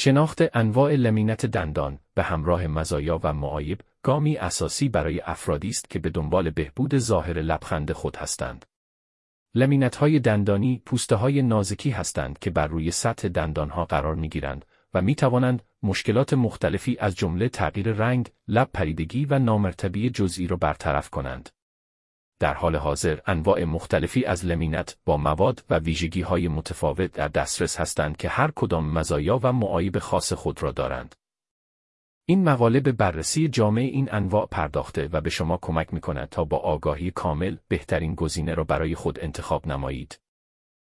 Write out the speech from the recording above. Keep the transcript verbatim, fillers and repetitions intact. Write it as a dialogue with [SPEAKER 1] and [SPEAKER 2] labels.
[SPEAKER 1] شناخت انواع لمینت دندان به همراه مزایا و معایب گامی اساسی برای افرادی است که به دنبال بهبود ظاهر لبخند خود هستند. لمینت‌های دندانی پوسته‌های نازکی هستند که بر روی سطح دندانها قرار می‌گیرند و می‌توانند مشکلات مختلفی از جمله تغییر رنگ، لب پریدگی و نامرتبی جزئی را برطرف کنند. در حال حاضر انواع مختلفی از لمینت با مواد و ویژگی‌های متفاوت در دسترس هستند که هر کدام مزایا و معایب خاص خود را دارند. این مقاله به بررسی جامع این انواع پرداخته و به شما کمک می‌کند تا با آگاهی کامل بهترین گزینه را برای خود انتخاب نمایید.